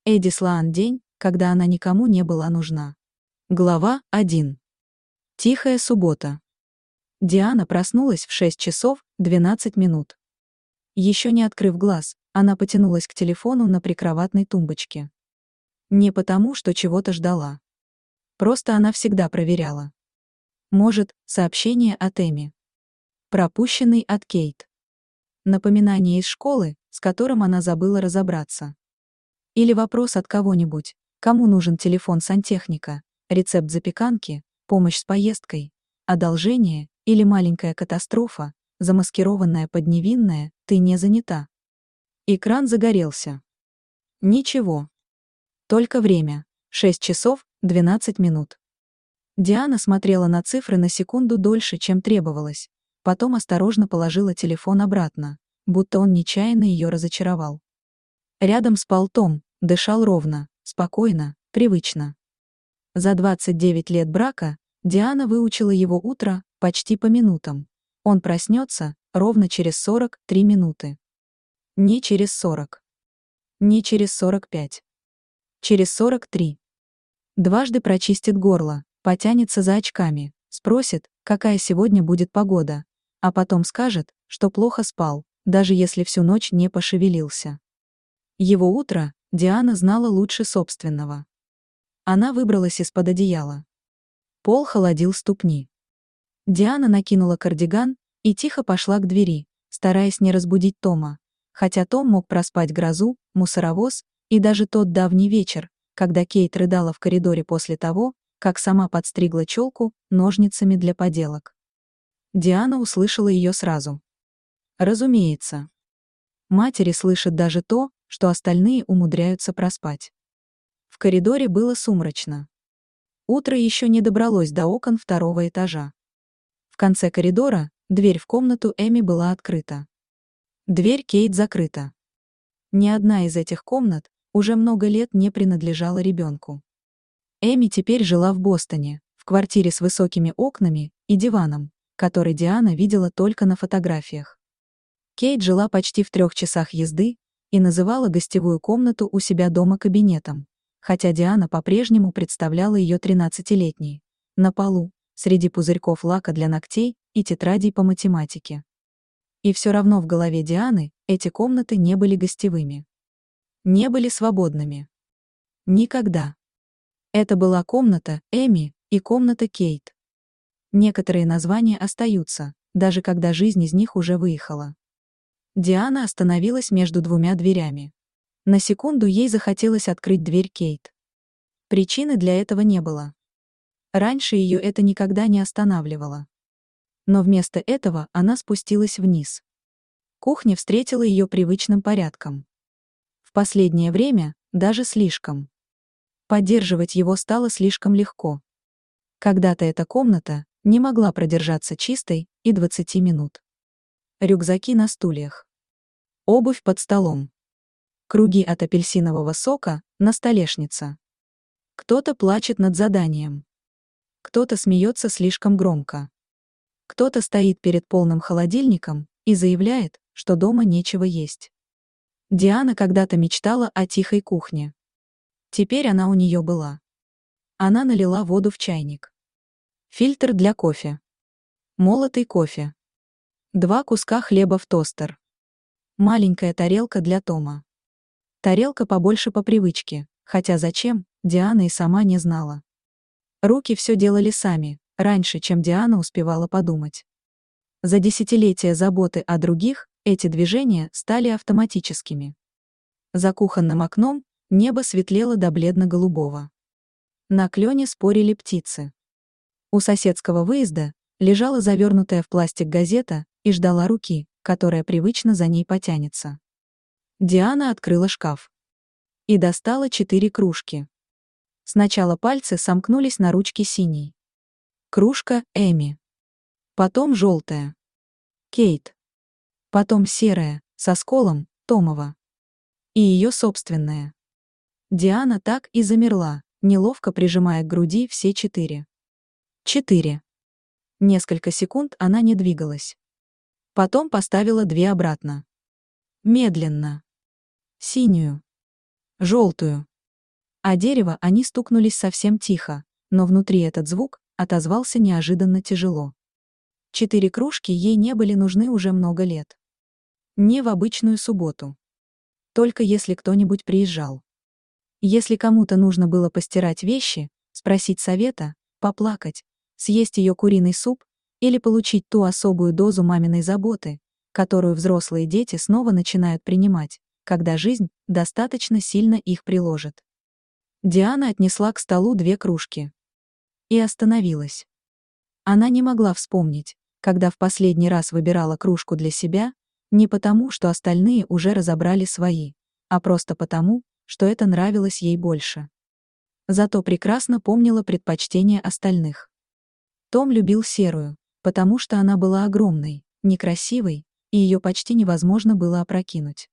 Эди Слоан день, когда она никому не была нужна. Глава 1. Тихая суббота. Диана проснулась в 6 часов 12 минут. Еще не открыв глаз, она потянулась к телефону на прикроватной тумбочке. Не потому, что чего-то ждала. Просто она всегда проверяла. Может, сообщение от Эми. Пропущенный от Кейт. Напоминание из школы, с которым она забыла разобраться. Или вопрос от кого-нибудь, кому нужен телефон сантехника, рецепт запеканки, помощь с поездкой, одолжение или маленькая катастрофа, замаскированная под невинное «ты не занята». Экран загорелся. Ничего. Только время. 6 часов 12 минут. Диана смотрела на цифры на секунду дольше, чем требовалось, потом осторожно положила телефон обратно, будто он нечаянно ее разочаровал. Рядом спал Том, дышал ровно, спокойно, привычно. За 29 лет брака Диана выучила его утро почти по минутам. Он проснется ровно через 43 минуты. Не через 40. Не через 45. Через 43. Дважды прочистит горло, потянется за очками, спросит, какая сегодня будет погода, а потом скажет, что плохо спал, даже если всю ночь не пошевелился. Его утро Диана знала лучше собственного. Она выбралась из-под одеяла. Пол холодил ступни. Диана накинула кардиган и тихо пошла к двери, стараясь не разбудить Тома, хотя Том мог проспать грозу, мусоровоз и даже тот давний вечер, когда Кейт рыдала в коридоре после того, как сама подстригла челку ножницами для поделок. Диана услышала ее сразу. Разумеется. Матери слышат даже то, что остальные умудряются проспать. В коридоре было сумрачно. Утро еще не добралось до окон второго этажа. В конце коридора дверь в комнату Эми была открыта. Дверь Кейт закрыта. Ни одна из этих комнат уже много лет не принадлежала ребенку. Эми теперь жила в Бостоне, в квартире с высокими окнами и диваном, который Диана видела только на фотографиях. Кейт жила почти в 3 часах езды и называла гостевую комнату у себя дома кабинетом, хотя Диана по-прежнему представляла ее 13-летней, на полу, среди пузырьков лака для ногтей и тетрадей по математике. И все равно в голове Дианы эти комнаты не были гостевыми. Не были свободными. Никогда. Это была комната Эми и комната Кейт. Некоторые названия остаются, даже когда жизнь из них уже выехала. Диана остановилась между двумя дверями. На секунду ей захотелось открыть дверь Кейт. Причины для этого не было. Раньше ее это никогда не останавливало. Но вместо этого она спустилась вниз. Кухня встретила ее привычным порядком. В последнее время даже слишком. Поддерживать его стало слишком легко. Когда-то эта комната не могла продержаться чистой и 20 минут. Рюкзаки на стульях. Обувь под столом. Круги от апельсинового сока на столешнице. Кто-то плачет над заданием. Кто-то смеется слишком громко. Кто-то стоит перед полным холодильником и заявляет, что дома нечего есть. Диана когда-то мечтала о тихой кухне. Теперь она у нее была. Она налила воду в чайник. Фильтр для кофе. Молотый кофе. 2 куска хлеба в тостер. Маленькая тарелка для Тома. Тарелка побольше по привычке, хотя зачем, Диана и сама не знала. Руки все делали сами, раньше, чем Диана успевала подумать. За десятилетия заботы о других эти движения стали автоматическими. За кухонным окном небо светлело до бледно-голубого. На клёне спорили птицы. У соседского выезда лежала завернутая в пластик газета и ждала руки, которая привычно за ней потянется. Диана открыла шкаф. И достала 4 кружки. Сначала пальцы сомкнулись на ручке синей. Кружка Эми. Потом желтая. Кейт. Потом серая, со сколом, Томова. И ее собственная. Диана так и замерла, неловко прижимая к груди все 4. 4. Несколько секунд она не двигалась. Потом поставила 2 обратно. Медленно. Синюю. Желтую. А дерево они стукнулись совсем тихо, но внутри этот звук отозвался неожиданно тяжело. 4 кружки ей не были нужны уже много лет. Не в обычную субботу. Только если кто-нибудь приезжал. Если кому-то нужно было постирать вещи, спросить совета, поплакать, съесть ее куриный суп или получить ту особую дозу маминой заботы, которую взрослые дети снова начинают принимать, когда жизнь достаточно сильно их приложит. Диана отнесла к столу 2 кружки. И остановилась. Она не могла вспомнить, когда в последний раз выбирала кружку для себя, не потому, что остальные уже разобрали свои, а просто потому, что это нравилось ей больше. Зато прекрасно помнила предпочтения остальных. Том любил серую, потому что она была огромной, некрасивой, и ее почти невозможно было опрокинуть.